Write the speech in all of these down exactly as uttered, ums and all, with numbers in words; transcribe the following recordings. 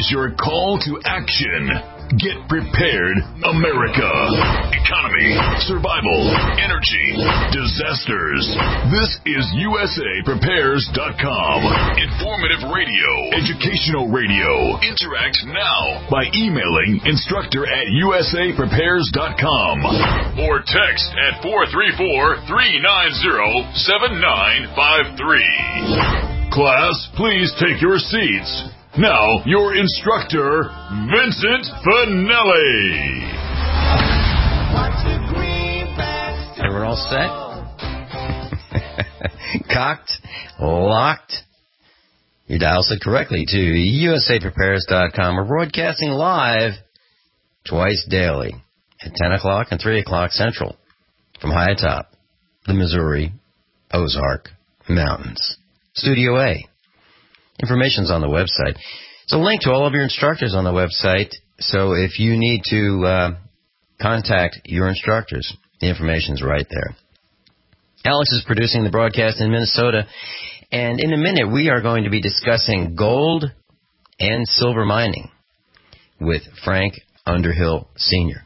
is your call to action. Get prepared, America. Economy, survival, energy, disasters. This is U S A Prepares dot com. Informative radio, educational radio. Interact now by emailing instructor at U S A Prepares dot com or text at four three four, three nine zero, seven nine five three. Class, please take your seats. Now, your instructor, Vincent Finelli. And we're all set? Cocked, locked. You dialed it correctly to U S A Prepares dot com. We're broadcasting live twice daily at ten o'clock and three o'clock Central from high atop the Missouri Ozark Mountains. Studio A. Information's on the website. There's a link to all of your instructors on the website, so if you need to uh, contact your instructors, the information's right there. Alex is producing the broadcast in Minnesota, and in a minute we are going to be discussing gold and silver mining with Frank Underhill Senior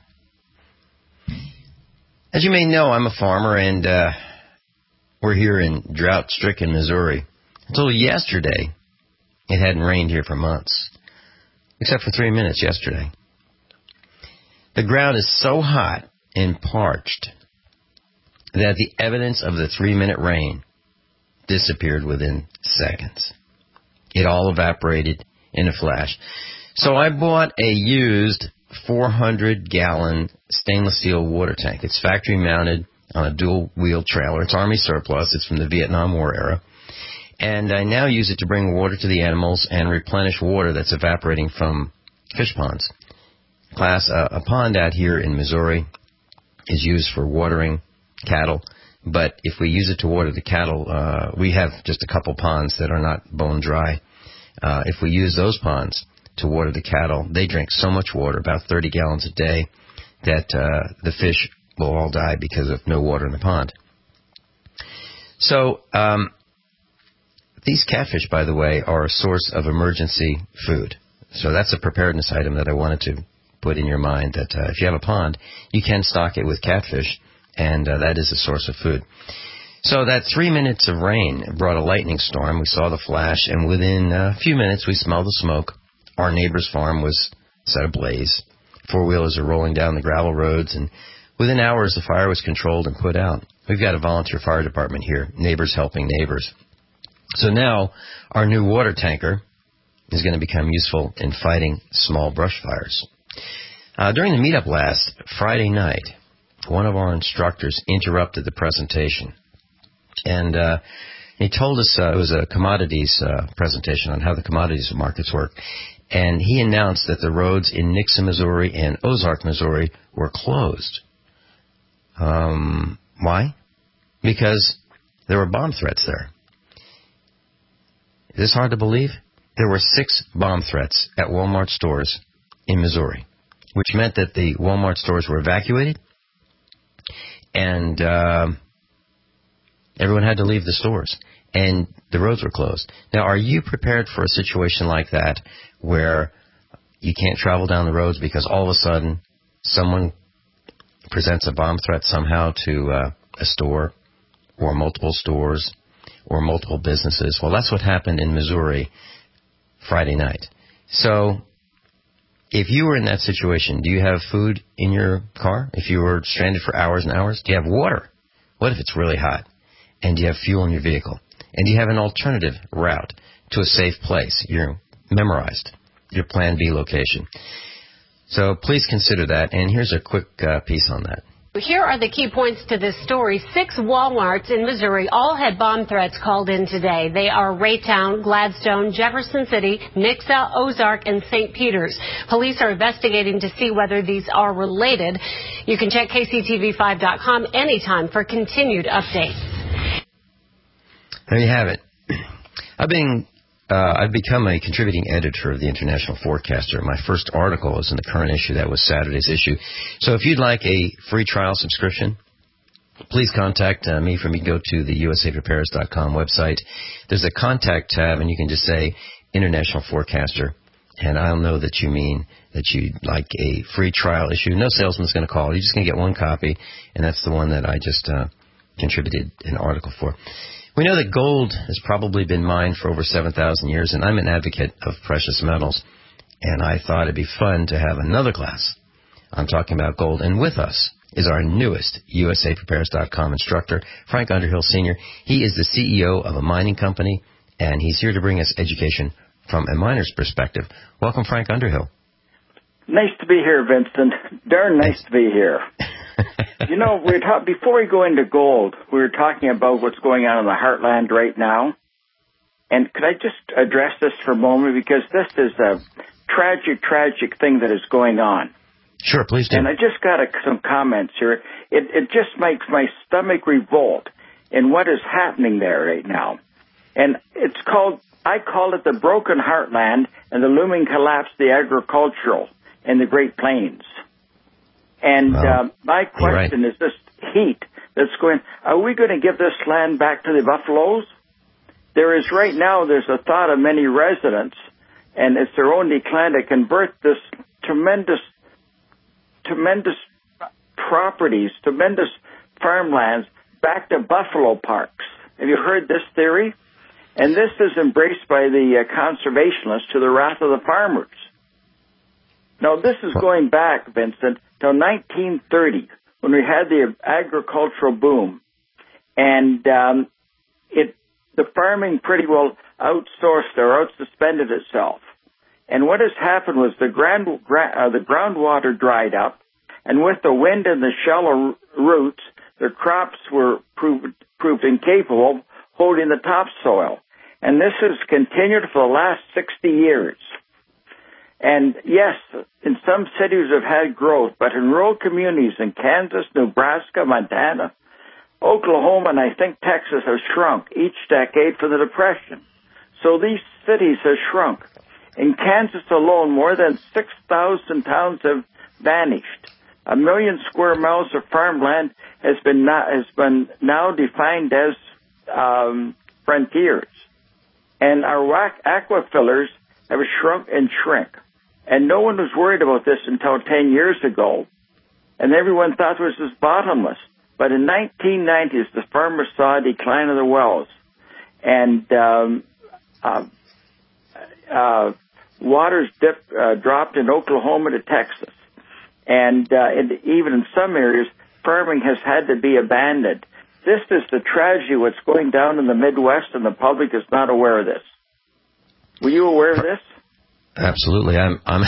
As you may know, I'm a farmer, and uh, we're here in drought-stricken Missouri. Until yesterday, it hadn't rained here for months, except for three minutes yesterday. The ground is so hot and parched that the evidence of the three-minute rain disappeared within seconds. It all evaporated in a flash. So I bought a used four hundred gallon stainless steel water tank. It's factory-mounted on a dual-wheel trailer. It's Army surplus. It's from the Vietnam War era. And I now use it to bring water to the animals and replenish water that's evaporating from fish ponds. Class, uh, a pond out here in Missouri is used for watering cattle, but if we use it to water the cattle, uh, we have just a couple ponds that are not bone dry. Uh, if we use those ponds to water the cattle, they drink so much water, about thirty gallons a day, that uh, the fish will all die because of no water in the pond. So, um... these catfish, by the way, are a source of emergency food. So that's a preparedness item that I wanted to put in your mind, that uh, if you have a pond, you can stock it with catfish, and uh, that is a source of food. So that three minutes of rain brought a lightning storm. We saw the flash, and within a few minutes we smelled the smoke. Our neighbor's farm was set ablaze. Four-wheelers are rolling down the gravel roads, and within hours the fire was controlled and put out. We've got a volunteer fire department here, neighbors helping neighbors. So now our new water tanker is going to become useful in fighting small brush fires. Uh, during the meetup last Friday night, one of our instructors interrupted the presentation. And uh, he told us uh, it was a commodities uh, presentation on how the commodities markets work. And he announced that the roads in Nixa, Missouri and Ozark, Missouri were closed. Um, why? Because there were bomb threats there. Is this hard to believe? There were six bomb threats at Walmart stores in Missouri, which meant that the Walmart stores were evacuated, and uh, everyone had to leave the stores, and the roads were closed. Now, are you prepared for a situation like that, where you can't travel down the roads because all of a sudden someone presents a bomb threat somehow to uh, a store or multiple stores or multiple businesses? Well, that's what happened in Missouri Friday night. So if you were in that situation, do you have food in your car? If you were stranded for hours and hours, do you have water? What if it's really hot? And do you have fuel in your vehicle? And do you have an alternative route to a safe place? You're memorized your Plan B location. So please consider that, and here's a quick uh, piece on that. Here are the key points to this story. Six Walmarts in Missouri all had bomb threats called in today. They are Raytown, Gladstone, Jefferson City, Nixa, Ozark, and Saint Peters. Police are investigating to see whether these are related. You can check K C T V five dot com anytime for continued updates. There you have it. I've been Uh, I've become a contributing editor of the International Forecaster. My first article is in the current issue. That was Saturday's issue. So if you'd like a free trial subscription, please contact uh, me. From you go to the U S A Prepares dot com website. There's a contact tab, and you can just say International Forecaster, And I'll know that you mean that you'd like a free trial issue. No salesman's going to call. You're just going to get one copy, and that's the one that I just uh, contributed an article for. We know that gold has probably been mined for over seven thousand years, and I'm an advocate of precious metals, and I thought it'd be fun to have another class. I'm talking about gold, and with us is our newest U S A Prepares dot com instructor, Frank Underhill, Senior He is the C E O of a mining company, and he's here to bring us education from a miner's perspective. Welcome, Frank Underhill. Nice to be here, Vincent. Darn nice to be here. You know, we're ta- before we go into gold, we were talking about what's going on in the heartland right now. And could I just address this for a moment? Because this is a tragic, tragic thing that is going on. Sure, please do. And I just got a, some comments here. It, it just makes my stomach revolt in what is happening there right now. And it's called, I call it the broken heartland and the looming collapse of the agricultural in the Great Plains. And well, uh, my question right. is this heat that's going, are we going to give this land back to the buffaloes? There is right now, there's a thought of many residents, and it's their own decline to convert this tremendous, tremendous properties, tremendous farmlands back to buffalo parks. Have you heard this theory? And this is embraced by the uh, conservationists to the wrath of the farmers. Now, this is going back, Vincent, till nineteen thirty, when we had the agricultural boom. And um, it the farming pretty well outsourced or outsuspended itself. And what has happened was the, grand, uh, the groundwater dried up, and with the wind and the shallow roots, the crops were proved, proved incapable of holding the topsoil. And this has continued for the last sixty years. And yes, in some cities have had growth, but in rural communities in Kansas, Nebraska, Montana, Oklahoma, and I think Texas have shrunk each decade for the Depression. So these cities have shrunk. In Kansas alone, more than six thousand towns have vanished. A million square miles of farmland has been not, has been now defined as um, frontiers. And our aquifers have shrunk and shrink. And no one was worried about this until ten years ago. And everyone thought it was just bottomless. But in nineteen nineties, the farmers saw a decline of the wells. And um, uh, uh, waters dipped, uh, dropped in Oklahoma to Texas. And, uh, and even in some areas, farming has had to be abandoned. This is the tragedy what's going down in the Midwest, and the public is not aware of this. Were you aware of this? Absolutely. I'm, I'm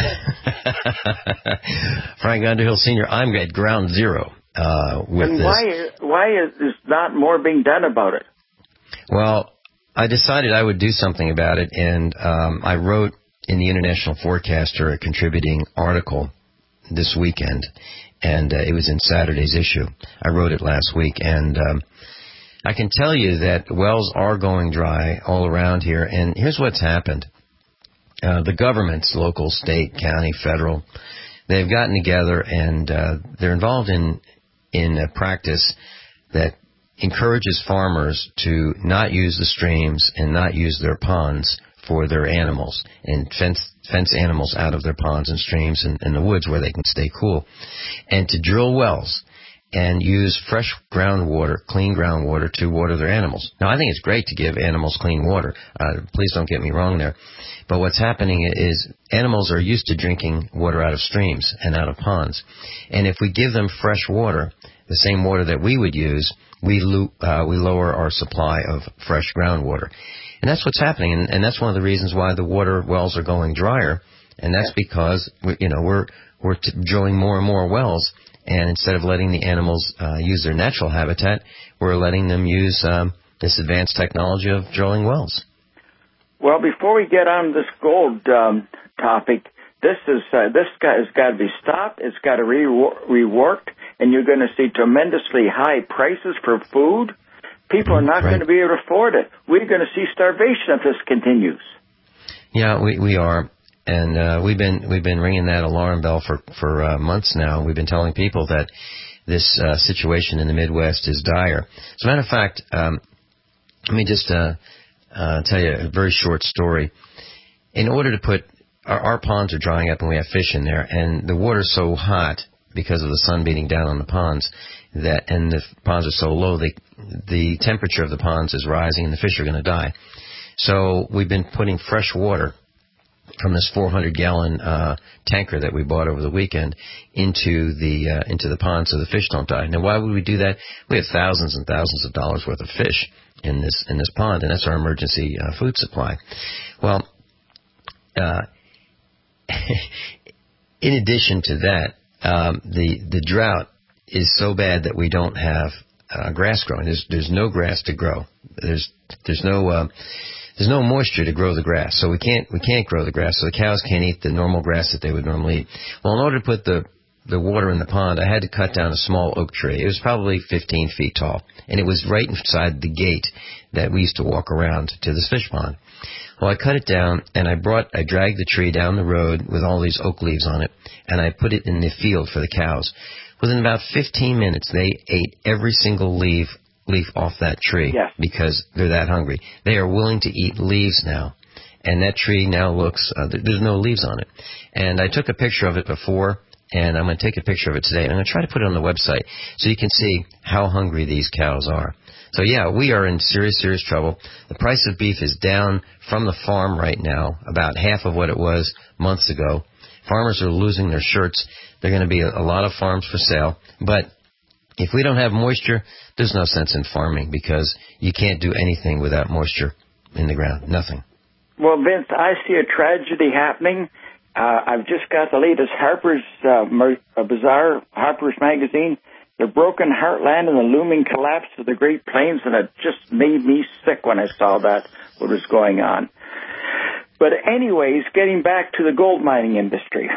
Frank Underhill, Senior I'm at ground zero uh, with and this. Why, why is, is not more being done about it? Well, I decided I would do something about it, and um, I wrote in the International Forecaster a contributing article this weekend, and uh, it was in Saturday's issue. I wrote it last week, and um, I can tell you that wells are going dry all around here, and here's what's happened. Uh, the governments, local, state, county, federal, they've gotten together, and uh, they're involved in in a practice that encourages farmers to not use the streams and not use their ponds for their animals, and fence fence animals out of their ponds and streams and, and the woods where they can stay cool, and to drill wells and use fresh groundwater, clean groundwater to water their animals. Now, I think it's great to give animals clean water. Uh, please don't get me wrong there. But what's happening is animals are used to drinking water out of streams and out of ponds. And if we give them fresh water, the same water that we would use, we, lo- uh, we lower our supply of fresh groundwater. And that's what's happening, and, and that's one of the reasons why the water wells are going drier. And that's because we, you know we're we're t- drilling more and more wells, and instead of letting the animals uh, use their natural habitat, we're letting them use um, this advanced technology of drilling wells. Well, before we get on this gold um, topic, this is uh, this guy has got to be stopped. It's got to be re- reworked, and you're going to see tremendously high prices for food. People are not right. going to be able to afford it. We're going to see starvation if this continues. Yeah, we we are, and uh, we've been we've been ringing that alarm bell for for uh, months now. We've been telling people that this uh, situation in the Midwest is dire. As a matter of fact, um, let me just uh, uh, tell you a very short story. In order to put our, our ponds are drying up and we have fish in there, and the water's so hot because of the sun beating down on the ponds that, and the ponds are so low, they, the temperature of the ponds is rising and the fish are going to die. So we've been putting fresh water from this four hundred gallon uh, tanker that we bought over the weekend into the uh, into the pond so the fish don't die. Now, why would we do that? We have thousands and thousands of dollars worth of fish in this in this pond, and that's our emergency uh, food supply. Well, uh, in addition to that, um, the the drought is so bad that we don't have uh, grass growing. There's there's no grass to grow. There's there's no uh, There's no moisture to grow the grass, so we can't we can't grow the grass. So the cows can't eat the normal grass that they would normally eat. Well, in order to put the the water in the pond, I had to cut down a small oak tree. It was probably fifteen feet tall, and it was right inside the gate that we used to walk around to this fish pond. Well, I cut it down, and I brought I dragged the tree down the road with all these oak leaves on it, and I put it in the field for the cows. Within about fifteen minutes, they ate every single leaf. leaf off that tree yes. because they're that hungry. They are willing to eat leaves now, and that tree now looks, uh, there's no leaves on it. And I took a picture of it before, and I'm going to take a picture of it today, and I'm going to try to put it on the website so you can see how hungry these cows are. So, yeah, we are in serious, serious trouble. The price of beef is down from the farm right now, about half of what it was months ago. Farmers are losing their shirts. There are going to be a, a lot of farms for sale, but if we don't have moisture, there's no sense in farming because you can't do anything without moisture in the ground. Nothing. Well, Vince, I see a tragedy happening. Uh, I've just got the latest Harper's uh, Mer- uh, Bazaar, Harper's Magazine, The Broken Heartland and the Looming Collapse of the Great Plains, and it just made me sick when I saw that, what was going on. But anyways, getting back to the gold mining industry.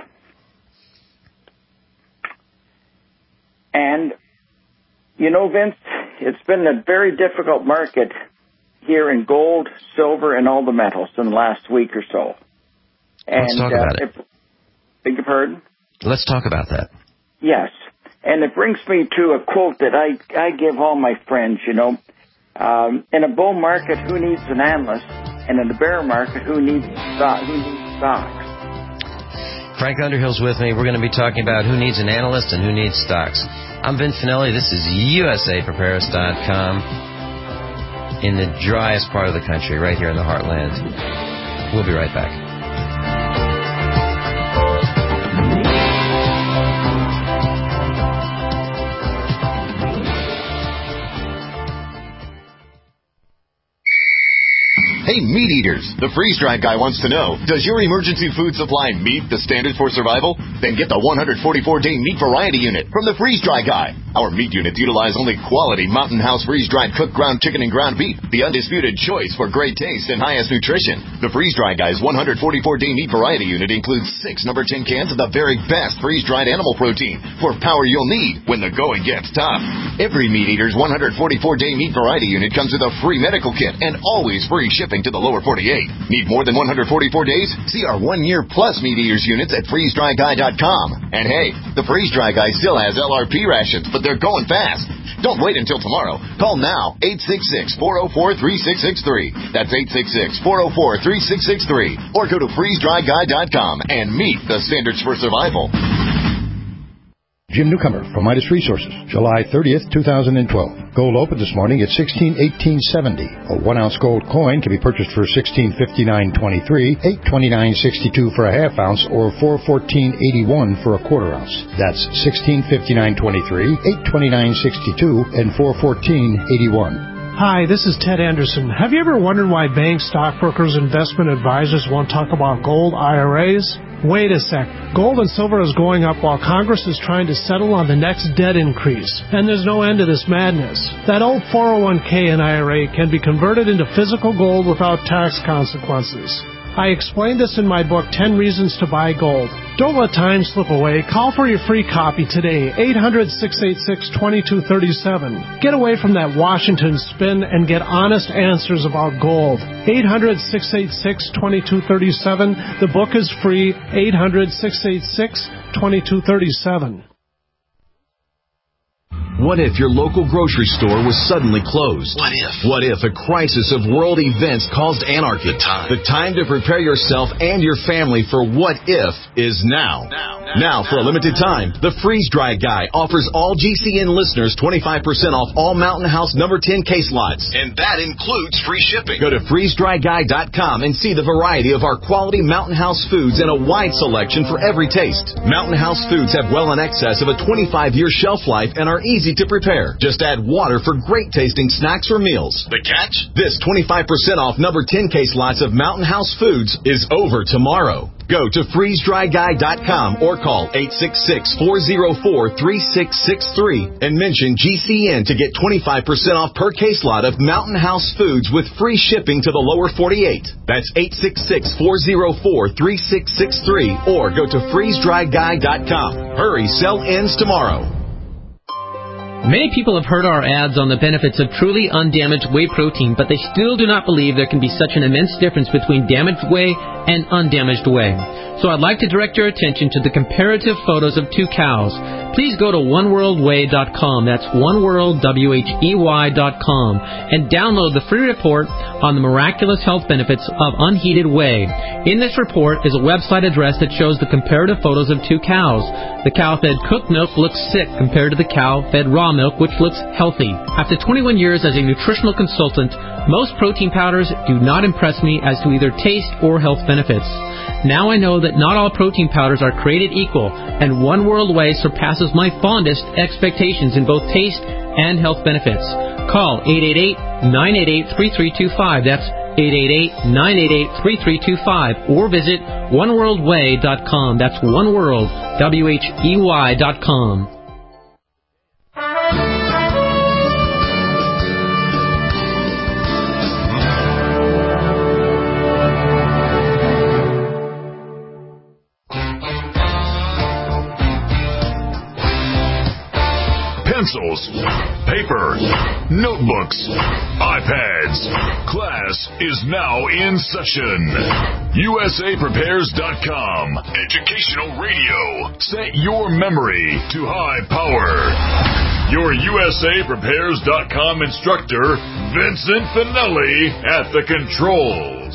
And you know, Vince, it's been a very difficult market here in gold, silver, and all the metals in the last week or so. And, Let's talk about uh, it. it. Beg your pardon? Let's talk about that. Yes. And it brings me to a quote that I, I give all my friends, you know. Um, in a bull market, who needs an analyst? And in a bear market, who needs, stock, who needs stocks? Frank Underhill's with me. We're going to be talking about who needs an analyst and who needs stocks. I'm Vin Finelli. This is U S A Prepare Us dot com in the driest part of the country, right here in the heartland. We'll be right back. Hey, meat eaters, the freeze-dried guy wants to know, does your emergency food supply meet the standard for survival? Then get the one hundred forty-four day meat variety unit from the freeze-dry guy. Our meat units utilize only quality Mountain House freeze-dried cooked ground chicken and ground beef, the undisputed choice for great taste and highest nutrition. The freeze-dry guy's one hundred forty-four day meat variety unit includes six number ten cans of the very best freeze-dried animal protein for power you'll need when the going gets tough. Every meat eater's one hundred forty-four day meat variety unit comes with a free medical kit and always free shipping to the lower forty-eight. Need more than one hundred forty-four days? See our one year plus meat eaters units at freeze dry guy dot com. And hey, the Freeze Dry Guy still has L R P rations, but they're going fast. Don't wait until tomorrow. Call now, eight six six, four oh four, three six six three. That's eight six six, four oh four, three six six three. Or go to freeze dry guy dot com and meet the standards for survival. Jim Newcomer from Midas Resources, July thirtieth, two thousand twelve. Gold opened this morning at sixteen eighteen seventy. A one ounce gold coin can be purchased for sixteen fifty-nine twenty-three, eight twenty-nine sixty-two for a half ounce, or four fourteen eighty-one for a quarter ounce. That's sixteen fifty-nine twenty-three, eight twenty-nine sixty-two, and four fourteen eighty-one. Hi, this is Ted Anderson. Have you ever wondered why banks, stockbrokers, investment advisors won't talk about gold I R As? Wait a sec. Gold and silver is going up while Congress is trying to settle on the next debt increase. And there's no end to this madness. That old four oh one k and I R A can be converted into physical gold without tax consequences. I explained this in my book, ten Reasons to Buy Gold. Don't let time slip away. Call for your free copy today, eight hundred, six eight six, two two three seven. Get away from that Washington spin and get honest answers about gold. eight hundred, six eight six, two two three seven. The book is free, eight hundred, six eight six, two two three seven. What if your local grocery store was suddenly closed? What if? What if a crisis of world events caused anarchy? The time. The time to prepare yourself and your family for what if is now. Now, now, now for a limited time, the Freeze Dry Guy offers all G C N listeners twenty-five percent off all Mountain House number ten case lots. And that includes free shipping. Go to freeze dry guy dot com and see the variety of our quality Mountain House foods and a wide selection for every taste. Mountain House foods have well in excess of a twenty-five year shelf life and are easy to prepare. Just add water for great tasting snacks or meals. The catch? This twenty-five percent off number ten case lots of Mountain House foods is over tomorrow. Go to freeze dry guy dot com or call eight six six, four oh four, three six six three and mention G C N to get twenty-five percent off per case lot of Mountain House foods with free shipping to the lower forty-eight. That's eight six six, four oh four, three six six three or go to freeze dry guy dot com. Hurry, sell ends tomorrow. Many people have heard our ads on the benefits of truly undamaged whey protein, but they still do not believe there can be such an immense difference between damaged whey and undamaged whey. So I'd like to direct your attention to the comparative photos of two cows. Please go to one world whey dot com, that's one world w h e y dot com, and download the free report on the miraculous health benefits of unheated whey. In this report is a website address that shows the comparative photos of two cows. The cow fed cooked milk looks sick compared to the cow fed raw milk, which looks healthy. After twenty-one years as a nutritional consultant, most protein powders do not impress me as to either taste or health benefits. Now I know that not all protein powders are created equal, and One World Whey surpasses my fondest expectations in both taste and health benefits. Call eight eight eight, nine eight eight, three three two five. That's eight eight eight, nine eight eight, three three two five. Or visit one world whey dot com. That's one world, W H E Y dot com. Pencils, paper, notebooks, iPads. Class is now in session. U S A Prepares dot com. Educational radio. Set your memory to high power. Your U S A Prepares dot com instructor, Vincent Finelli, at the controls.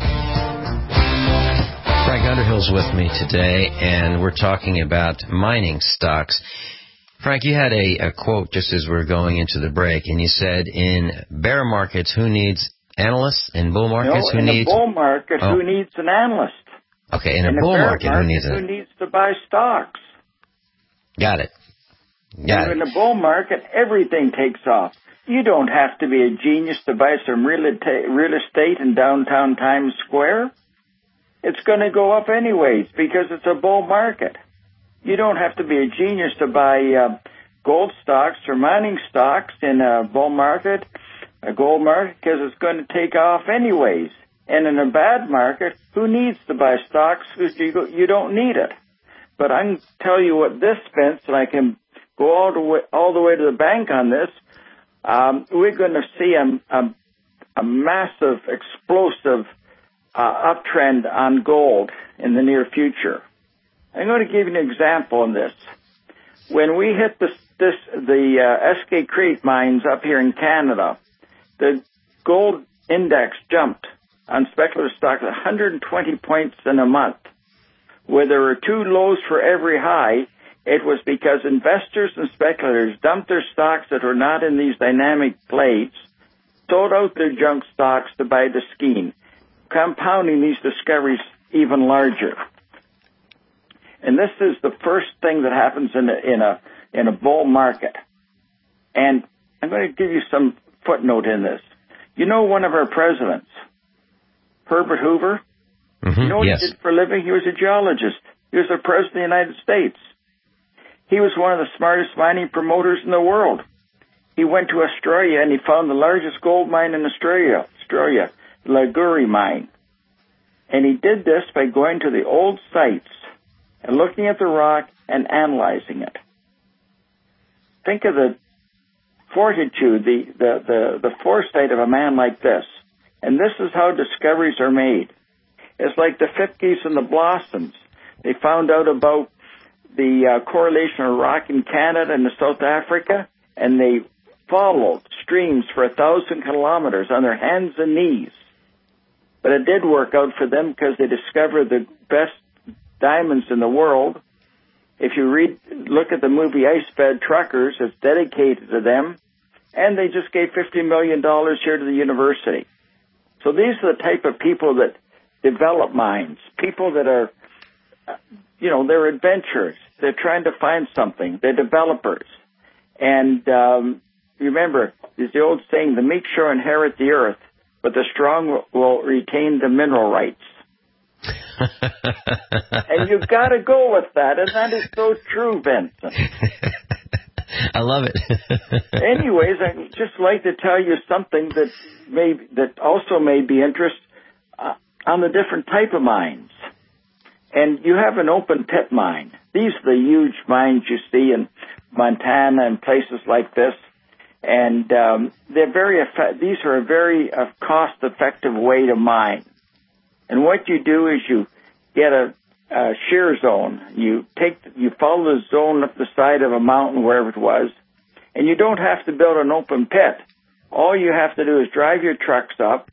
Frank Underhill's with me today, and we're talking about mining stocks. Frank, you had a, a quote just as we were going into the break, and you said, in bear markets, who needs analysts? In bull markets, no, who in needs... a bull market, oh. who needs an analyst? Okay, in, in a bull a bear market, market, who needs a... who needs to buy stocks? Got it. Got and it. In a bull market, everything takes off. You don't have to be a genius to buy some real estate in downtown Times Square. It's going to go up anyways because it's a bull market. You don't have to be a genius to buy uh, gold stocks or mining stocks in a bull market, a gold market, because it's going to take off anyways. And in a bad market, who needs to buy stocks because you, you don't need it? But I can tell you what this spends, and I can go all the way, all the way to the bank on this. Um, we're going to see a, a, a massive, explosive uh, uptrend on gold in the near future. I'm going to give you an example of this. When we hit this, this the uh, S K Creek mines up here in Canada, the gold index jumped on speculative stocks one hundred twenty points in a month. Where there were two lows for every high, it was because investors and speculators dumped their stocks that were not in these dynamic plays, sold out their junk stocks to buy the scheme, compounding these discoveries even larger. And this is the first thing that happens in a, in a, in a bull market. And I'm going to give you some footnote in this. You know one of our presidents, Herbert Hoover? Mm-hmm, you know what yes. he did for a living? He was a geologist. He was the president of the United States. He was one of the smartest mining promoters in the world. He went to Australia and he found the largest gold mine in Australia, Australia, the Liguri mine. And he did this by going to the old sites and looking at the rock and analyzing it. Think of the fortitude, the, the, the, the foresight of a man like this. And this is how discoveries are made. It's like the Fipkes and the Blossoms. They found out about the uh, correlation of rock in Canada and South Africa, and they followed streams for a thousand kilometers on their hands and knees. But it did work out for them because they discovered the best diamonds in the world. If you read, look at the movie Icebed Truckers, it's dedicated to them. And they just gave fifty million dollars here to the university. So these are the type of people that develop mines, people that are, you know, they're adventurers. They're trying to find something. They're developers. And um, remember, there's the old saying, the meek shall inherit the earth, but the strong will retain the mineral rights. And you've got to go with that, and that is so true, Vincent. I love it. Anyways, I'd just like to tell you something that may that also may be interest uh, on the different type of mines. And you have an open pit mine. These are the huge mines you see in Montana and places like this. And um, they're very effect- these are a very uh, cost-effective way to mine. And what you do is you get a, a shear zone. You take, you follow the zone up the side of a mountain, wherever it was, and you don't have to build an open pit. All you have to do is drive your trucks up,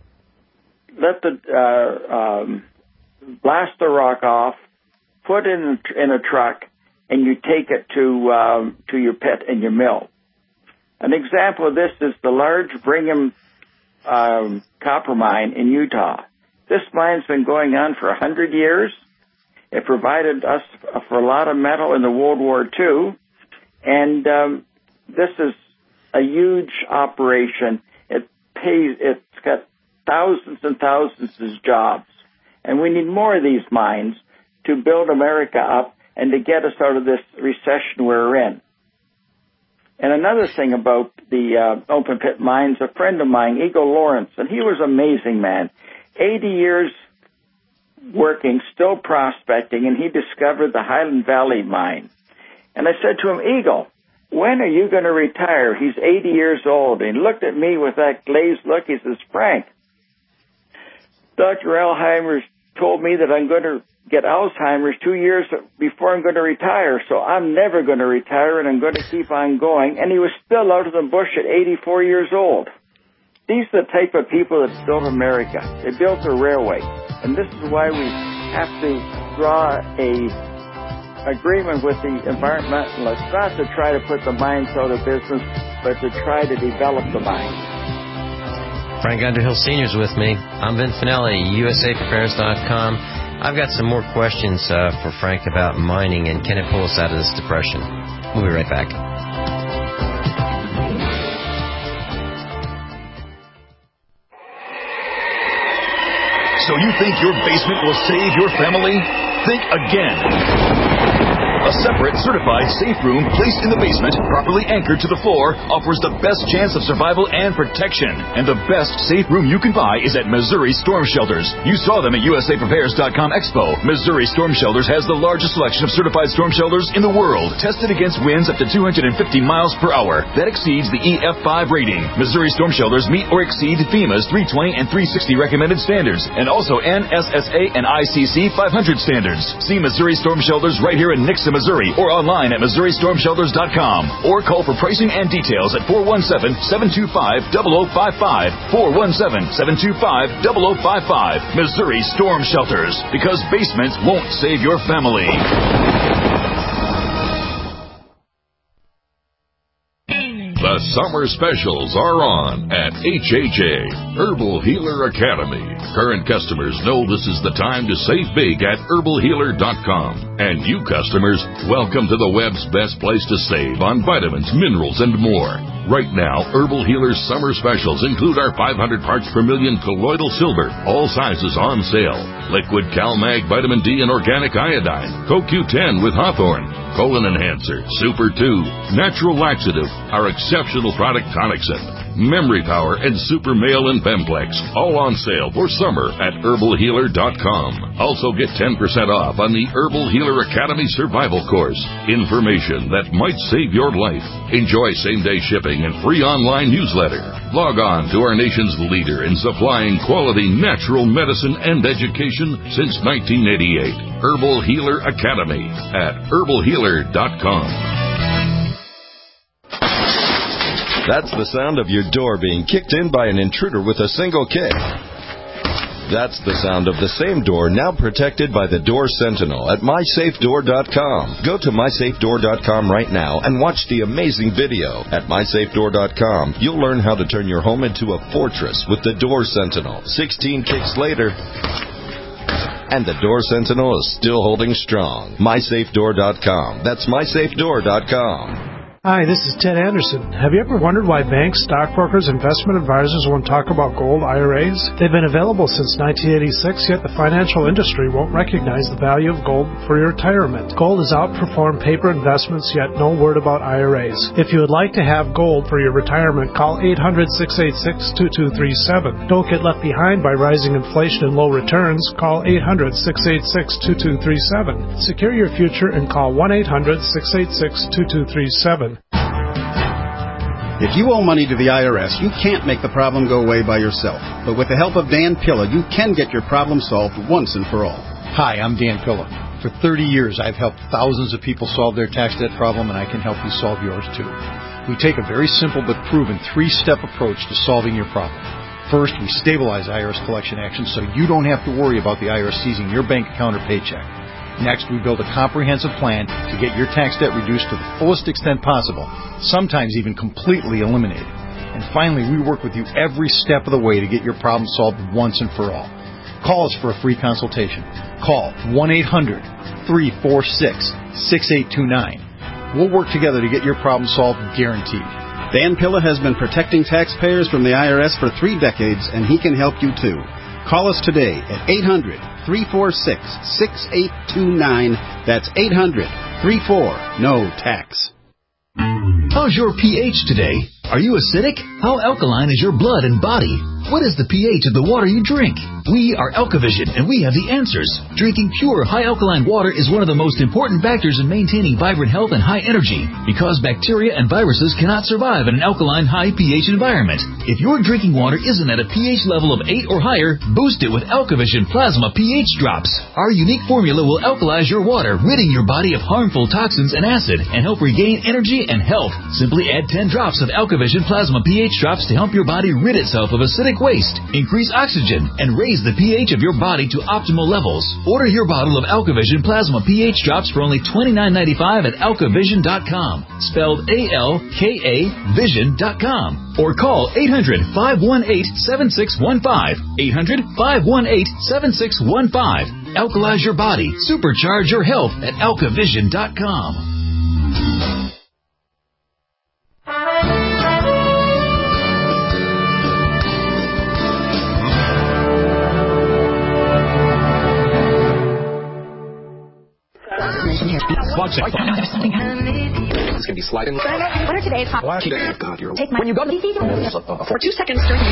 let the uh, um, blast the rock off, put it in in a truck, and you take it to um, to your pit and your mill. An example of this is the large Brigham um, copper mine in Utah. This mine's been going on for a hundred years. It provided us for a lot of metal in the World War Two, and um, this is a huge operation. It pays. It's got thousands and thousands of jobs, and we need more of these mines to build America up and to get us out of this recession we're in. And another thing about the uh, open pit mines, a friend of mine, Eagle Lawrence, and he was an amazing man. eighty years working, still prospecting, and he discovered the Highland Valley mine. And I said to him, Eagle, when are you going to retire? He's eighty years old. And he looked at me with that glazed look. He says, Frank, Doctor Alzheimer's told me that I'm going to get Alzheimer's two years before I'm going to retire, so I'm never going to retire, and I'm going to keep on going. And he was still out of the bush at eighty-four years old. These are the type of people that built America. They built a railway. And this is why we have to draw a agreement with the environmentalists, not to try to put the mines out of business, but to try to develop the mines. Frank Underhill Senior is with me. I'm Vin Finelli, U S A Prepares dot com. I've got some more questions uh, for Frank about mining and can it pull us out of this depression. We'll be right back. So you think your basement will save your family? Think again. A separate, certified safe room placed in the basement, properly anchored to the floor, offers the best chance of survival and protection. And the best safe room you can buy is at Missouri Storm Shelters. You saw them at U S A Prepares dot com Expo. Missouri Storm Shelters has the largest selection of certified storm shelters in the world, tested against winds up to two hundred fifty miles per hour. That exceeds the E F five rating. Missouri Storm Shelters meet or exceed FEMA's three twenty and three sixty recommended standards, and also N S S A and I C C five hundred standards. See Missouri Storm Shelters right here in Nixa, Missouri, or online at Missouri Storm Shelters dot com, or call for pricing and details at four one seven, seven two five, zero zero five five, four one seven, seven two five, zero zero five five. Missouri Storm Shelters, because basements won't save your family. The summer specials are on at H H A, Herbal Healer Academy. Current customers know this is the time to save big at herbal healer dot com. And you customers, welcome to the web's best place to save on vitamins, minerals, and more. Right now, Herbal Healer's summer specials include our five hundred parts per million colloidal silver, all sizes on sale. Liquid CalMag Vitamin D and Organic Iodine, Co Q ten with Hawthorne, Colon Enhancer, Super two, Natural Laxative, our exceptional product Tonicsyn, Memory Power, and Super Male and Bemplex, all on sale for summer at herbal healer dot com. Also get ten percent off on the Herbal Healer Academy Survival Course. Information that might save your life. Enjoy same-day shipping and free online newsletter. Log on to our nation's leader in supplying quality natural medicine and education since nineteen eighty-eight. Herbal Healer Academy at herbal healer dot com. That's the sound of your door being kicked in by an intruder with a single kick. That's the sound of the same door now protected by the Door Sentinel at my safe door dot com. Go to my safe door dot com right now and watch the amazing video. At my safe door dot com, you'll learn how to turn your home into a fortress with the Door Sentinel. sixteen kicks later, and the Door Sentinel is still holding strong. my safe door dot com. That's my safe door dot com. Hi, this is Ted Anderson. Have you ever wondered why banks, stockbrokers, investment advisors won't talk about gold I R As? They've been available since nineteen eighty-six, yet the financial industry won't recognize the value of gold for your retirement. Gold has outperformed paper investments, yet no word about I R As. If you would like to have gold for your retirement, call eight hundred, six eight six, two two three seven. Don't get left behind by rising inflation and low returns. Call eight hundred, six eight six, two two three seven. Secure your future and call one eight hundred, six eight six, two two three seven. If you owe money to the I R S, you can't make the problem go away by yourself. But with the help of Dan Pilla, you can get your problem solved once and for all. Hi, I'm Dan Pilla. For thirty years, I've helped thousands of people solve their tax debt problem, and I can help you solve yours too. We take a very simple but proven three-step approach to solving your problem. First, we stabilize I R S collection actions so you don't have to worry about the I R S seizing your bank account or paycheck. Next, we build a comprehensive plan to get your tax debt reduced to the fullest extent possible, sometimes even completely eliminated. And finally, we work with you every step of the way to get your problem solved once and for all. Call us for a free consultation. Call one eight hundred, three four six, six eight two nine. We'll work together to get your problem solved, guaranteed. Dan Pilla has been protecting taxpayers from the I R S for three decades, and he can help you too. Call us today at eight hundred, three four six, six eight two nine. That's eight hundred, three four, N O tax. How's your pH today? Are you acidic? How alkaline is your blood and body? What is the pH of the water you drink? We are Alkavision, and we have the answers. Drinking pure, high alkaline water is one of the most important factors in maintaining vibrant health and high energy, because bacteria and viruses cannot survive in an alkaline, high pH environment. If your drinking water isn't at a pH level of eight or higher, boost it with Alkavision Plasma pH Drops. Our unique formula will alkalize your water, ridding your body of harmful toxins and acid, and help regain energy and health. Simply add ten drops of Alkavision Plasma pH Drops to help your body rid itself of acidic waste, increase oxygen, and raise the pH of your body to optimal levels. Order your bottle of Alkavision Plasma pH Drops for only twenty-nine ninety-five at alkavision dot com, spelled A L K A vision dot com, or call eight hundred, five one eight, seven six one five, eight hundred, five one eight, seven six one five. Alkalize your body, supercharge your health at alkavision dot com. Watching. It's going to be sliding. What are today's hot? God, you're Take my when you go to the for two seconds during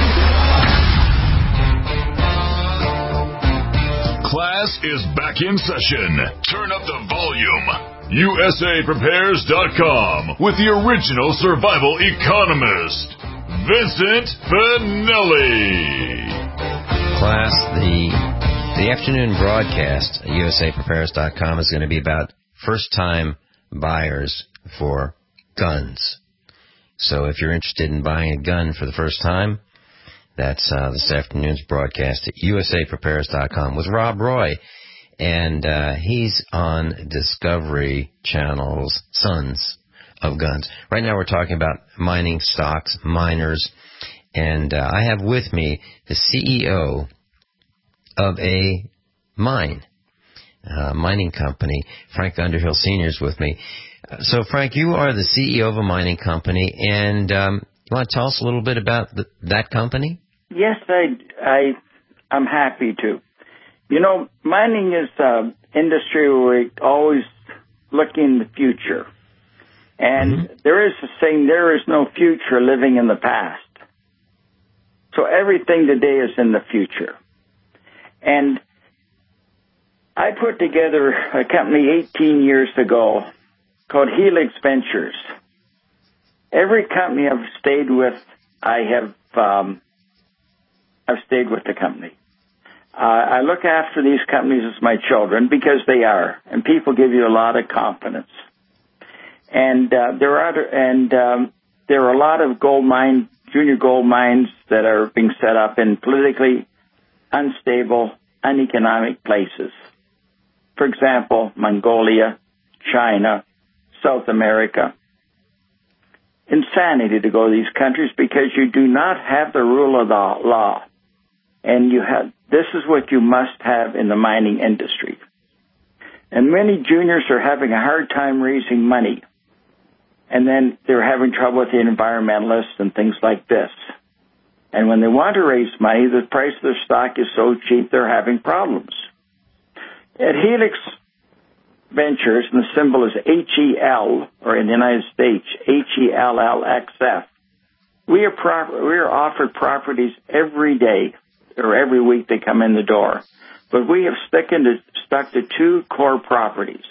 Class is back in session. Turn up the volume. U S A Prepares dot com with the original survival economist, Vincent Finelli. Class, the the afternoon broadcast at U S A Prepares dot com is going to be about first-time buyers for guns. So if you're interested in buying a gun for the first time, that's uh, this afternoon's broadcast at U S A Prepares dot com with Rob Roy. And uh, he's on Discovery Channel's Sons of Guns. Right now we're talking about mining stocks, miners, and uh, I have with me the C E O of a mine. Uh, mining company. Frank Underhill Senior is with me. Uh, so, Frank, you are the C E O of a mining company, and um, you want to tell us a little bit about the, that company? Yes, I, I, I'm happy to. You know, mining is an industry where we're always looking in the future. And mm-hmm. there is a saying, there is no future living in the past. So everything today is in the future. And I put together a company eighteen years ago called Helix Ventures. Every company I've stayed with, I have um, I've stayed with the company. Uh, I look after these companies as my children because they are, and people give you a lot of confidence. And uh, there are other, and um, there are a lot of gold mine, junior gold mines that are being set up in politically unstable, uneconomic places. For example, Mongolia, China, South America. Insanity to go to these countries because you do not have the rule of the law. And you have, this is what you must have in the mining industry. And many juniors are having a hard time raising money. And then they're having trouble with the environmentalists and things like this. And when they want to raise money, the price of their stock is so cheap they're having problems. At Helix Ventures, and the symbol is H E L, or in the United States, H E L L X F, we are, pro- we are offered properties every day, or every week they come in the door. But we have stuck, into, stuck to two core properties.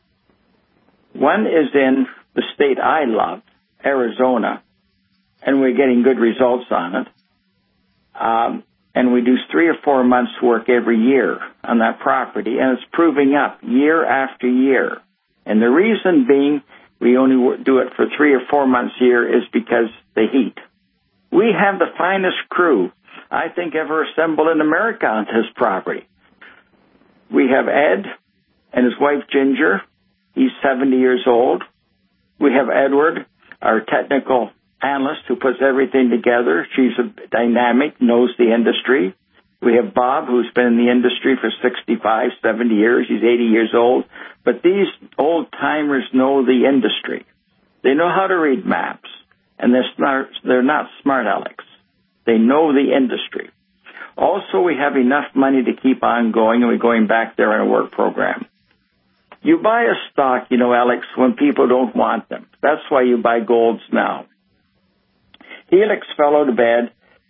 One is in the state I love, Arizona, and we're getting good results on it. Um, and we do three or four months' work every year on that property, and it's proving up year after year. And the reason being we only do it for three or four months a year is because the heat. We have the finest crew, I think, ever assembled in America on this property. We have Ed and his wife Ginger. He's seventy years old. We have Edward, our technical analyst who puts everything together. She's a dynamic, knows the industry. We have Bob, who's been in the industry for sixty-five, seventy years. He's eighty years old. But these old-timers know the industry. They know how to read maps, and they're, smart, they're not smart Alex. They know the industry. Also, we have enough money to keep on going, and we're going back there on a work program. You buy a stock, you know, Alex, when people don't want them. That's why you buy golds now. Helix fell out of bed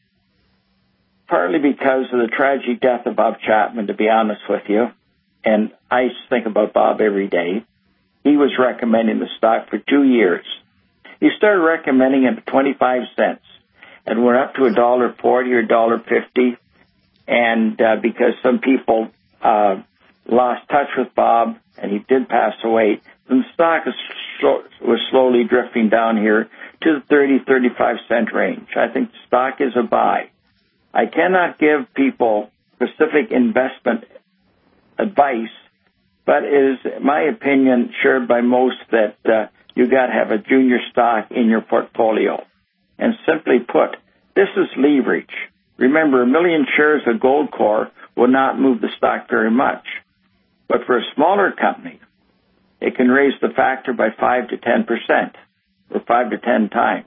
partly because of the tragic death of Bob Chapman, to be honest with you. And I think about Bob every day. He was recommending the stock for two years. He started recommending it at twenty-five cents and went up to one dollar forty or one dollar fifty. And uh, because some people uh, lost touch with Bob and he did pass away, the stock is so, was slowly drifting down here to the thirty, thirty-five cent range. I think the stock is a buy. I cannot give people specific investment advice, but it is my opinion shared by most that uh, you got to have a junior stock in your portfolio. And simply put, this is leverage. Remember, a million shares of Goldcorp will not move the stock very much. But for a smaller company, it can raise the factor by five to ten percent, or five to ten times.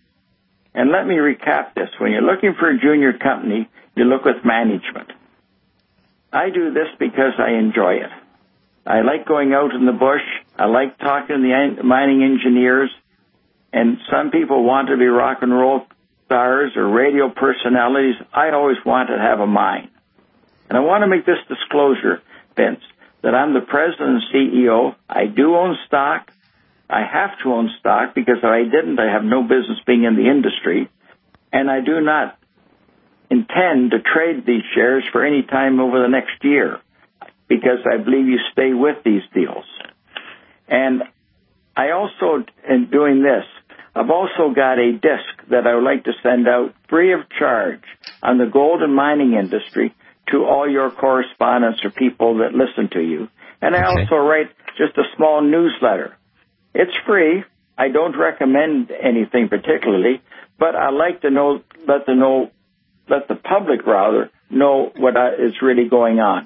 And let me recap this. When you're looking for a junior company, you look with management. I do this because I enjoy it. I like going out in the bush. I like talking to the mining engineers. And some people want to be rock and roll stars or radio personalities. I always want to have a mine. And I want to make this disclosure, Vince, that I'm the president and C E O. I do own stock. I have to own stock because if I didn't, I have no business being in the industry. And I do not intend to trade these shares for any time over the next year because I believe you stay with these deals. And I also, in doing this, I've also got a disc that I would like to send out free of charge on the gold and mining industry to all your correspondents or people that listen to you. And I also write just a small newsletter. It's free. I don't recommend anything particularly, but I like to know, let the know, let the public rather know what is really going on.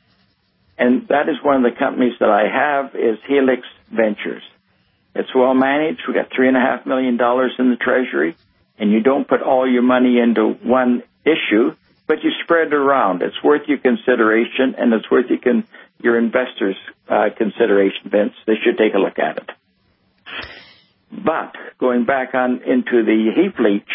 And that is one of the companies that I have is Helix Ventures. It's well managed. We got three and a half million dollars in the treasury, and you don't put all your money into one issue, but you spread it around. It's worth your consideration, and it's worth your, con- your investors' uh, consideration, Vince. They should take a look at it. But going back on into the heap leach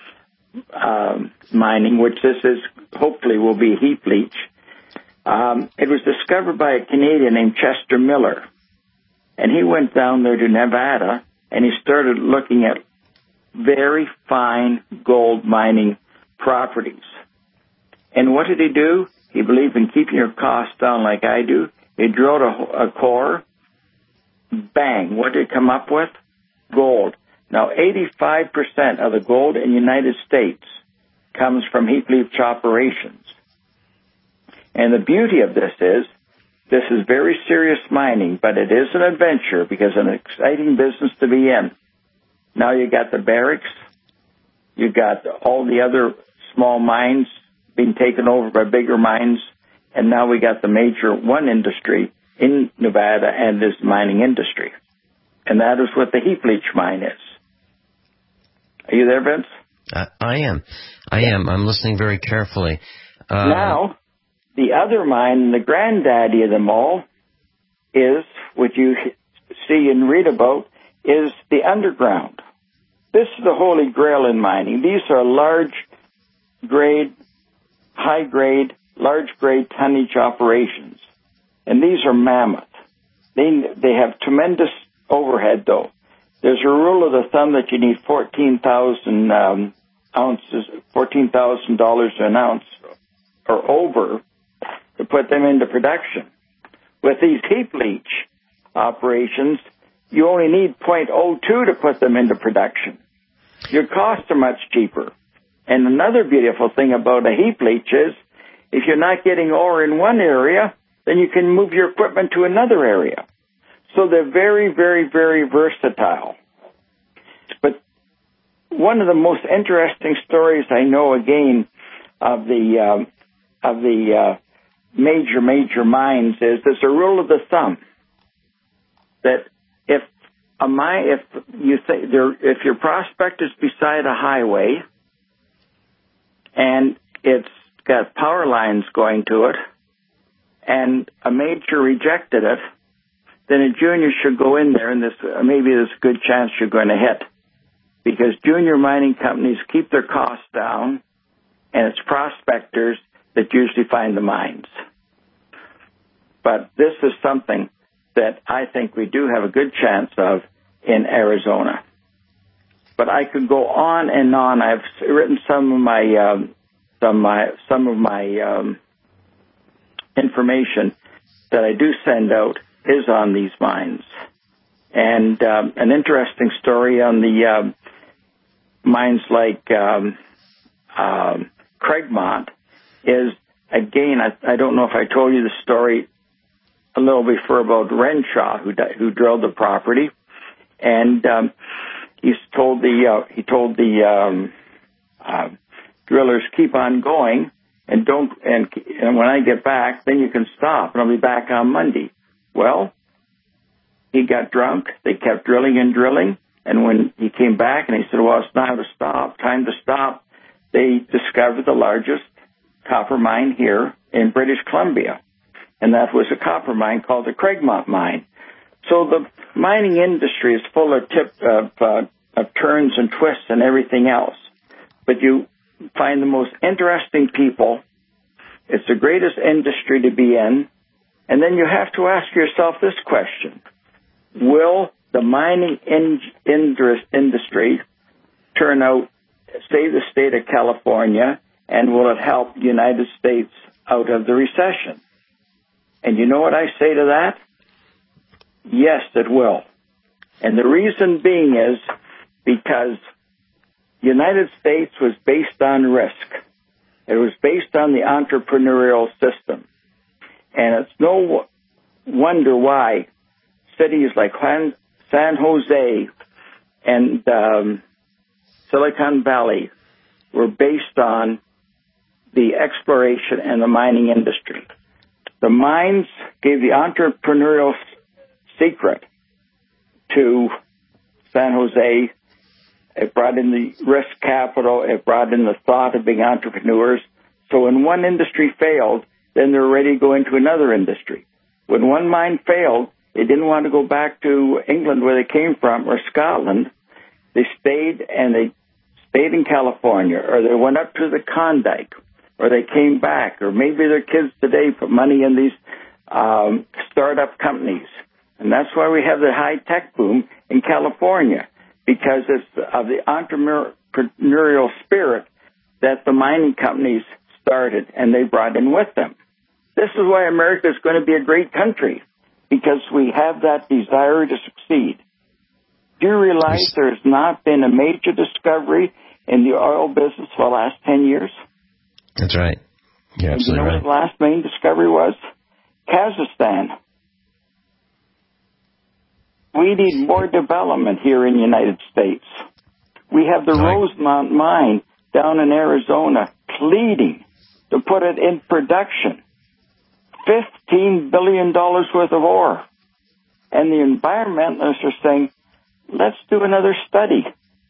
um, mining, which this is hopefully will be heap leach, um, it was discovered by a Canadian named Chester Miller. And he went down there to Nevada, and he started looking at very fine gold mining properties. And what did he do? He believed in keeping your costs down like I do. He drilled a, a core. Bang. What did he come up with? Gold. Now, eighty-five percent of the gold in the United States comes from heap leach operations. And the beauty of this is, this is very serious mining, but it is an adventure because it's an exciting business to be in. Now you got the barracks, you got all the other small mines being taken over by bigger mines, and now we got the major one industry in Nevada and this mining industry. And that is what the heap leach mine is. Are you there, Vince? I, I am. I am. I'm listening very carefully. Uh, now, the other mine, the granddaddy of them all, is, what you see and read about, is the underground. This is the holy grail in mining. These are large-grade, high-grade, large-grade tonnage operations. And these are mammoth. They, they have tremendous overhead, though. There's a rule of the thumb that you need fourteen thousand um, ounces, fourteen thousand dollars an ounce or over to put them into production. With these heap leach operations, you only need zero point zero two to put them into production. Your costs are much cheaper. And another beautiful thing about a heap leach is, if you're not getting ore in one area, then you can move your equipment to another area. So they're very, very, very versatile. But one of the most interesting stories I know, again, of the um, of the uh, major, major mines is there's a rule of the thumb that if a mine, if you think there, if your prospect is beside a highway and it's got power lines going to it, and a major rejected it, then a junior should go in there, and this, maybe there's a good chance you're going to hit. Because junior mining companies keep their costs down, and it's prospectors that usually find the mines. But this is something that I think we do have a good chance of in Arizona. But I could go on and on. I've written some of my um, some my some of my um, information that I do send out is on these mines. And um, an interesting story on the um, mines like um, um, Craigmont is, again, I, I don't know if I told you the story a little before about Renshaw, who who drilled the property, and um, he's told the uh, he told the um, uh, drillers, keep on going, and don't and and when I get back, then you can stop, and I'll be back on Monday. Well, he got drunk. They kept drilling and drilling, and when he came back and he said, "Well, it's time to stop. Time to stop," they discovered the largest copper mine here in British Columbia. And that was a copper mine called the Craigmont mine. So the mining industry is full of tip of, uh, of turns and twists and everything else. But you find the most interesting people. It's the greatest industry to be in. And then you have to ask yourself this question. Will the mining in- industry turn out, say, the state of California, and will it help the United States out of the recession? And you know what I say to that? Yes, it will. And the reason being is because the United States was based on risk. It was based on the entrepreneurial system. And it's no wonder why cities like San Jose and um, Silicon Valley were based on the exploration and the mining industry. The mines gave the entrepreneurial secret to San Jose. It brought in the risk capital. It brought in the thought of being entrepreneurs. So when one industry failed, then they were ready to go into another industry. When one mine failed, they didn't want to go back to England where they came from or Scotland. They stayed and they stayed in California, or they went up to the Klondike, or they came back, or maybe their kids today put money in these um, startup companies. And that's why we have the high-tech boom in California, because it's of the entrepreneurial spirit that the mining companies started and they brought in with them. This is why America is going to be a great country, because we have that desire to succeed. Do you realize there's not been a major discovery in the oil business for the last ten years? That's right. You're And you absolutely know right. what the last main discovery was? Kazakhstan. We need more development here in the United States. We have the Right. Rosemont mine down in Arizona pleading to put it in production. fifteen billion dollars worth of ore. And the environmentalists are saying, let's do another study.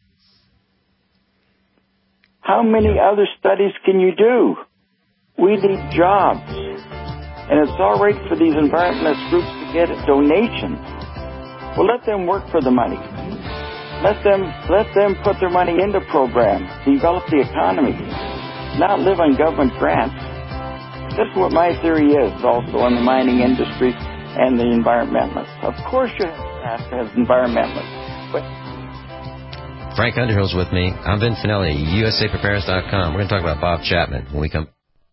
How many other studies can you do? We need jobs. And it's all right for these environmentalist groups to get donations. Well, let them work for the money. Let them let them put their money into programs, develop the economy, not live on government grants. This is what my theory is also on the mining industry and the environmentalists. Of course you have to have environmentalists. But Frank Underhill's with me. I'm Ben Finelli, U S A Prepares dot com. We're going to talk about Bob Chapman when we come.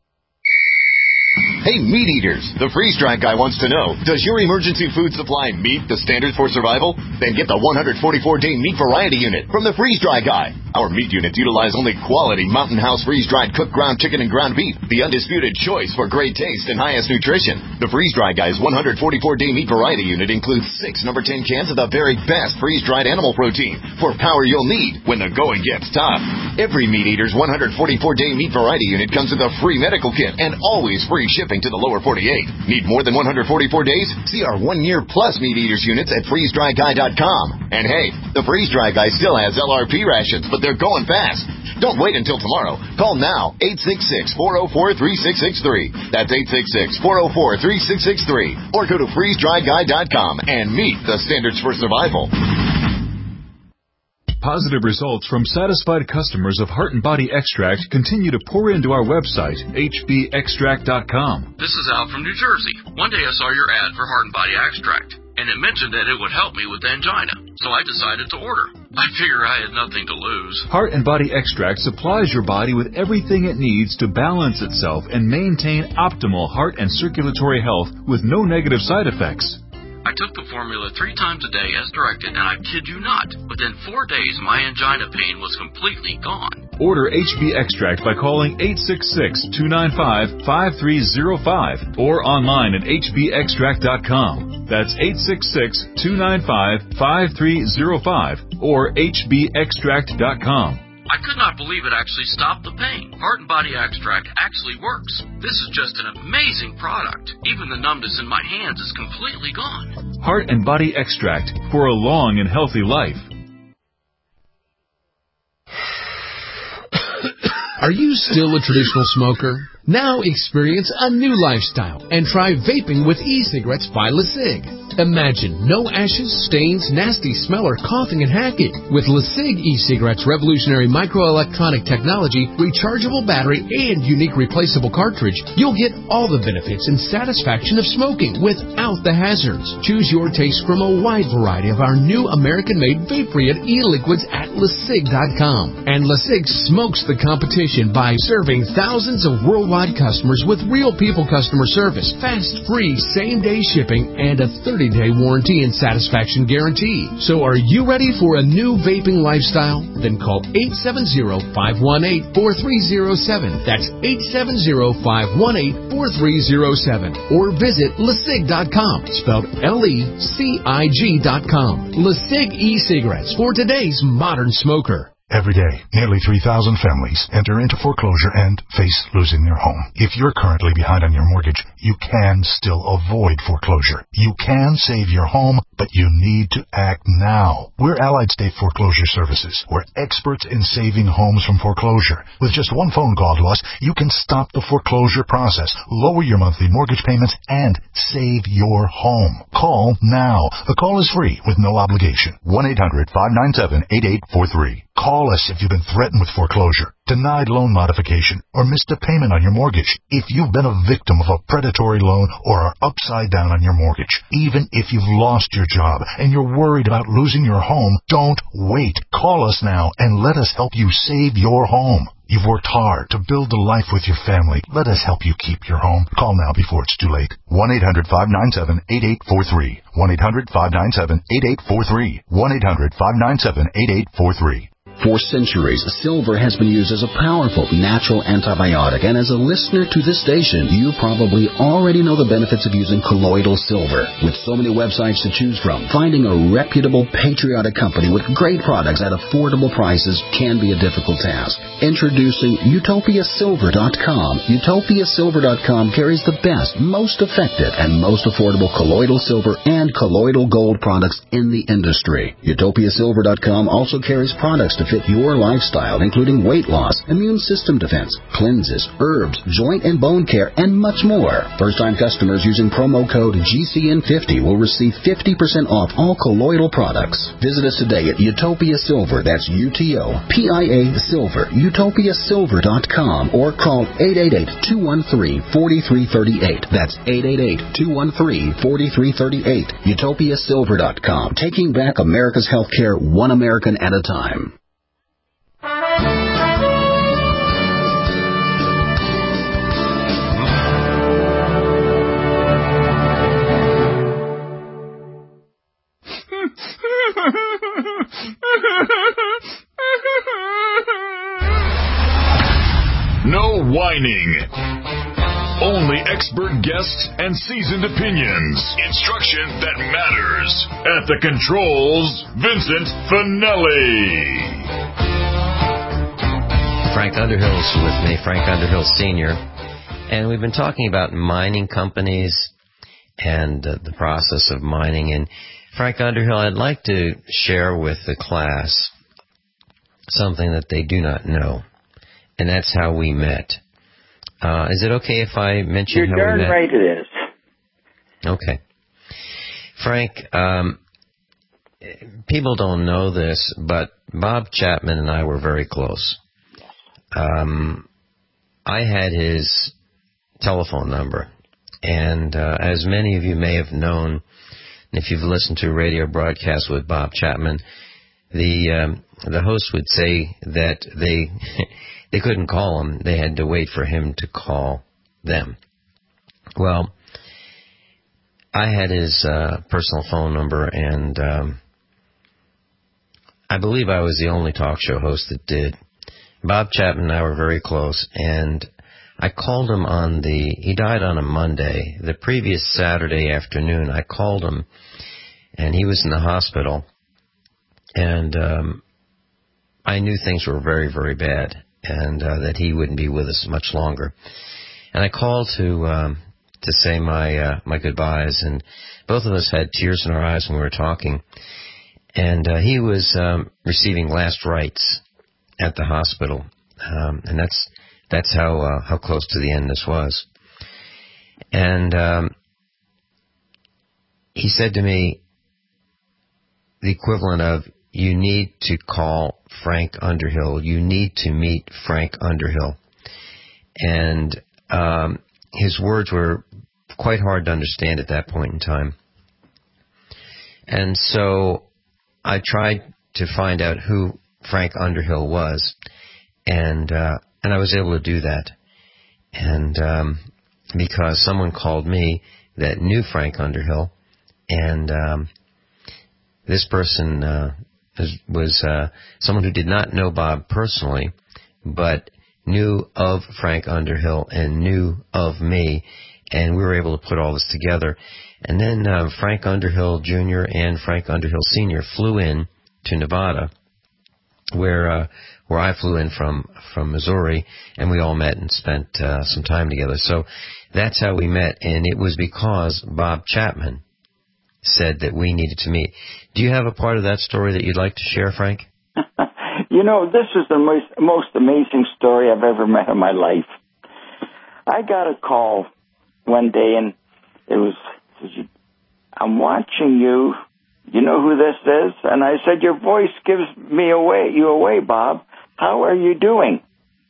Hey, meat eaters, the freeze-dried guy wants to know, does your emergency food supply meet the standards for survival? Then get the one hundred forty-four day meat variety unit from the freeze-dry guy. Our meat units utilize only quality Mountain House freeze-dried cooked ground chicken and ground beef, the undisputed choice for great taste and highest nutrition. The freeze-dry guy's one hundred forty-four day meat variety unit includes six number ten cans of the very best freeze-dried animal protein for power you'll need when the going gets tough. Every meat eater's one hundred forty-four day meat variety unit comes with a free medical kit and always free shipping to the lower forty-eight. Need more than one hundred forty-four days? See our one-year plus meat eaters units at freeze dry guy dot com. And hey, the Freeze Dry Guy still has L R P rations, but they're going fast. Don't wait until tomorrow. Call now, eight six six, four oh four, three six six three. That's eight six six, four oh four, three six six three. Or go to freeze dry guy dot com and meet the standards for survival. Positive results from satisfied customers of Heart and Body Extract continue to pour into our website, H B extract dot com. This is Al from New Jersey. One day I saw your ad for Heart and Body Extract, and it mentioned that it would help me with angina, so I decided to order. I figure I had nothing to lose. Heart and Body Extract supplies your body with everything it needs to balance itself and maintain optimal heart and circulatory health with no negative side effects. I took the formula three times a day as directed, and I kid you not, within four days my angina pain was completely gone. Order H B Extract by calling eight six six, two nine five, five three zero five or online at H B extract dot com. That's eight six six, two nine five, five three zero five or H B extract dot com. I could not believe it actually stopped the pain. Heart and Body Extract actually works. This is just an amazing product. Even the numbness in my hands is completely gone. Heart and Body Extract for a long and healthy life. Are you still a traditional smoker? Now experience a new lifestyle and try vaping with e-cigarettes by LeSig. Imagine no ashes, stains, nasty smell, or coughing and hacking. With LeSig e-cigarettes' revolutionary microelectronic technology, rechargeable battery, and unique replaceable cartridge, you'll get all the benefits and satisfaction of smoking without the hazards. Choose your taste from a wide variety of our new American-made vape-free e-liquids at LeSig dot com. And LeSig smokes the competition by serving thousands of worldwide customers with real people customer service, fast, free, same-day shipping, and a thirty-day warranty and satisfaction guarantee. So are you ready for a new vaping lifestyle? Then call eight seven zero, five one eight, four three zero seven. That's eight seven zero, five one eight, four three zero seven. Or visit LeSig dot com, spelled L E C I G dot com. LeSig e-cigarettes for today's modern smoker. Every day, nearly three thousand families enter into foreclosure and face losing their home. If you're currently behind on your mortgage, you can still avoid foreclosure. You can save your home, but you need to act now. We're Allied State Foreclosure Services. We're experts in saving homes from foreclosure. With just one phone call to us, you can stop the foreclosure process, lower your monthly mortgage payments, and save your home. Call now. The call is free with no obligation. one eight hundred, five nine seven, eight eight four three. Call Call us if you've been threatened with foreclosure, denied loan modification, or missed a payment on your mortgage. If you've been a victim of a predatory loan or are upside down on your mortgage, even if you've lost your job and you're worried about losing your home, don't wait. Call us now and let us help you save your home. You've worked hard to build a life with your family. Let us help you keep your home. Call now before it's too late. one eight hundred five nine seven eight eight four three. one eight hundred five nine seven eight eight four three. one eight hundred five nine seven eight eight four three. For centuries, silver has been used as a powerful natural antibiotic, and as a listener to this station, you probably already know the benefits of using colloidal silver. With so many websites to choose from, finding a reputable, patriotic company with great products at affordable prices can be a difficult task. Introducing Utopia Silver dot com. Utopia Silver dot com carries the best, most effective, and most affordable colloidal silver and colloidal gold products in the industry. Utopia Silver dot com also carries products to fit your lifestyle, including weight loss, immune system defense, cleanses, herbs, joint and bone care, and much more. First-time customers using promo code G C N fifty will receive fifty percent off all colloidal products. Visit us today at Utopia Silver, that's U T O P I A Silver, Utopia Silver dot com, or call eight eight eight, two one three, four three three eight. That's eight eight eight, two one three, four three three eight. Utopia Silver dot com, taking back America's healthcare one American at a time. No whining. Only expert guests and seasoned opinions. Instruction that matters. At the controls, Vincent Finelli. Frank Underhill's with me, Frank Underhill Senior, and we've been talking about mining companies and uh, the process of mining. And Frank Underhill, I'd like to share with the class something that they do not know, and that's how we met. Uh, is it okay if I mention You're how darn we met? right it is. Okay. Frank, um, people don't know this, but Bob Chapman and I were very close. Um, I had his telephone number, and uh, as many of you may have known, if you've listened to radio broadcasts with Bob Chapman, the um, the host would say that they they couldn't call him; they had to wait for him to call them. Well, I had his uh, personal phone number, and um, I believe I was the only talk show host that did. Bob Chapman and I were very close, and I called him on the, he died on a Monday. The previous Saturday afternoon, I called him, and he was in the hospital, and um, I knew things were very, very bad, and uh, that he wouldn't be with us much longer. And I called to um, to say my uh, my goodbyes, and both of us had tears in our eyes when we were talking. And uh, he was um, receiving last rites at the hospital, um, and that's that's how uh, how close to the end this was. And um, he said to me the equivalent of, "You need to call Frank Underhill. You need to meet Frank Underhill." And um, his words were quite hard to understand at that point in time. And so I tried to find out who Frank Underhill was, and uh, and I was able to do that. And um, because someone called me that knew Frank Underhill, and um, this person uh, was, was uh, someone who did not know Bob personally, but knew of Frank Underhill and knew of me, and we were able to put all this together. And then uh, Frank Underhill Junior and Frank Underhill Senior flew in to Nevada, where uh, where I flew in from from Missouri, and we all met and spent uh, some time together. So that's how we met, and it was because Bob Chapman said that we needed to meet. Do you have a part of that story that you'd like to share, Frank? You know, this is the most, most amazing story I've ever met in my life. I got a call one day, and it was, I'm watching you. you know who this is? And I said, your voice gives me away, you away, Bob. How are you doing?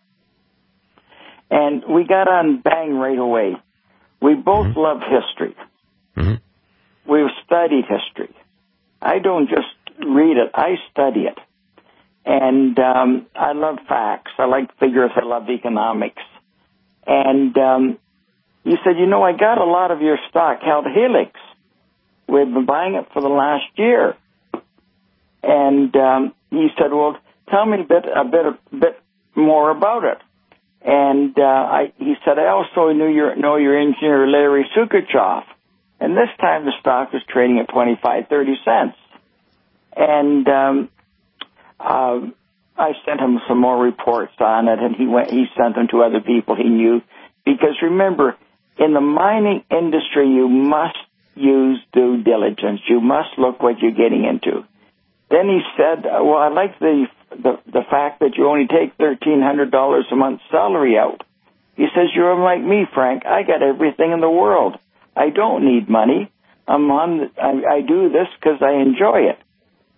And we got on bang right away. We both mm-hmm. love history. Mm-hmm. We've studied history. I don't just read it, I study it. And um, I love facts. I like figures. I love economics. And um, he said, you know, I got a lot of your stock held Helix. We've been buying it for the last year. And um, he said, well, tell me a bit, a bit, a bit more about it. And uh, I, he said, I also knew your, know your engineer, Larry Sukachoff. And this time the stock was trading at twenty-five, thirty cents. And um, uh, I sent him some more reports on it, and he went. He sent them to other people he knew. Because remember, in the mining industry, you must use due diligence. You must look what you're getting into. Then he said, well, I like the the, the fact that you only take thirteen hundred dollars a month salary out. He says, you're unlike me, Frank. I got everything in the world. I don't need money. I'm on. The, I, I do this because I enjoy it.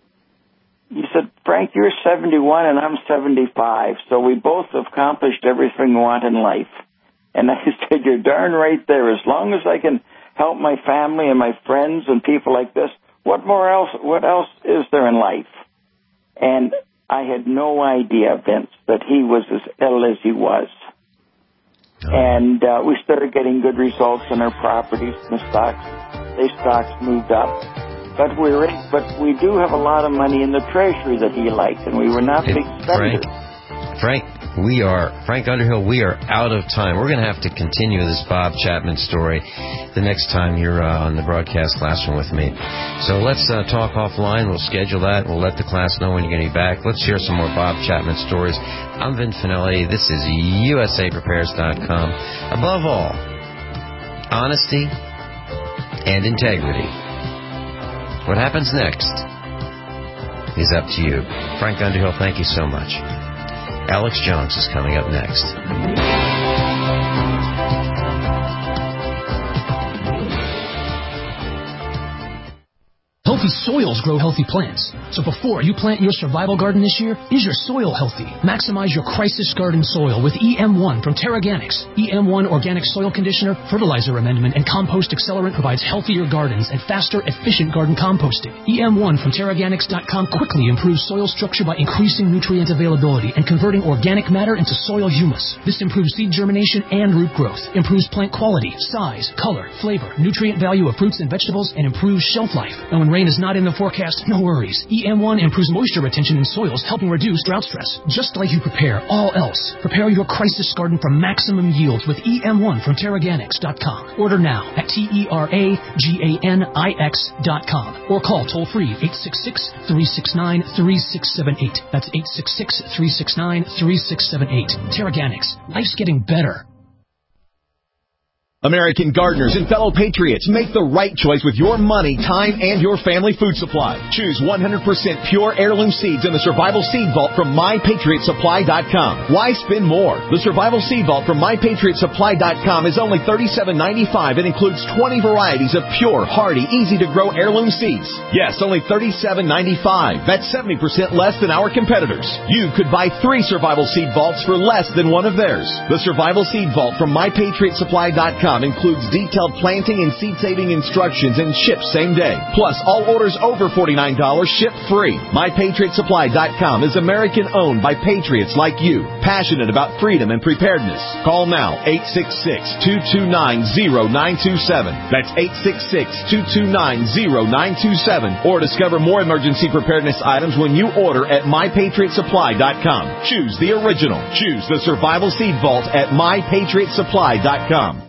He said, Frank, you're seventy-one and I'm seventy-five, so we both accomplished everything we want in life. And I said, you're darn right there. As long as I can help my family and my friends and people like this, what more else, what else is there in life? And I had no idea, Vince, that he was as ill as he was. Oh. And uh, we started getting good results in our properties, and the stocks, they stocks moved up. But we're in, but we do have a lot of money in the treasury that he liked, and we were not big spenders. Frank, Frank, we are Frank Underhill. We are out of time. We're going to have to continue this Bob Chapman story the next time you're uh, on the broadcast classroom with me. So let's uh, talk offline. We'll schedule that. We'll let the class know when you're going to be back. Let's hear some more Bob Chapman stories. I'm Vin Finelli. This is U S A Prepares dot com. Above all, honesty and integrity. What happens next is up to you. Frank Underhill, thank you so much. Alex Jones is coming up next. Healthy soils grow healthy plants. So before you plant your survival garden this year, is your soil healthy? Maximize your crisis garden soil with E M one from Terraganics. E M one Organic Soil Conditioner, Fertilizer Amendment, and Compost Accelerant provides healthier gardens and faster, efficient garden composting. E M one from Terraganics dot com quickly improves soil structure by increasing nutrient availability and converting organic matter into soil humus. This improves seed germination and root growth, improves plant quality, size, color, flavor, nutrient value of fruits and vegetables, and improves shelf life. And when rain is not in the forecast, no worries. E M one improves moisture retention in soils, helping reduce drought stress. Just like you prepare all else, prepare your crisis garden for maximum yields with E M one from Terraganics dot com. Order now at T E R A G A N I X dot com or call toll-free eight six six, three six nine, three six seven eight. That's eight six six, three six nine, three six seven eight. Terraganics. Life's getting better. American gardeners and fellow patriots, make the right choice with your money, time, and your family food supply. Choose one hundred percent pure heirloom seeds in the Survival Seed Vault from my patriot supply dot com. Why spend more? The Survival Seed Vault from my patriot supply dot com is only thirty-seven ninety-five and includes twenty varieties of pure, hardy, easy-to-grow heirloom seeds. Yes, only thirty-seven ninety-five. That's seventy percent less than our competitors. You could buy three Survival Seed Vaults for less than one of theirs. The Survival Seed Vault from my patriot supply dot com includes detailed planting and seed-saving instructions and ships same day. Plus, all orders over forty-nine dollars ship free. my patriot supply dot com is American-owned by patriots like you, passionate about freedom and preparedness. Call now, eight six six, two two nine, zero nine two seven. That's eight six six, two two nine, zero nine two seven. Or discover more emergency preparedness items when you order at my patriot supply dot com. Choose the original. Choose the Survival Seed Vault at my patriot supply dot com.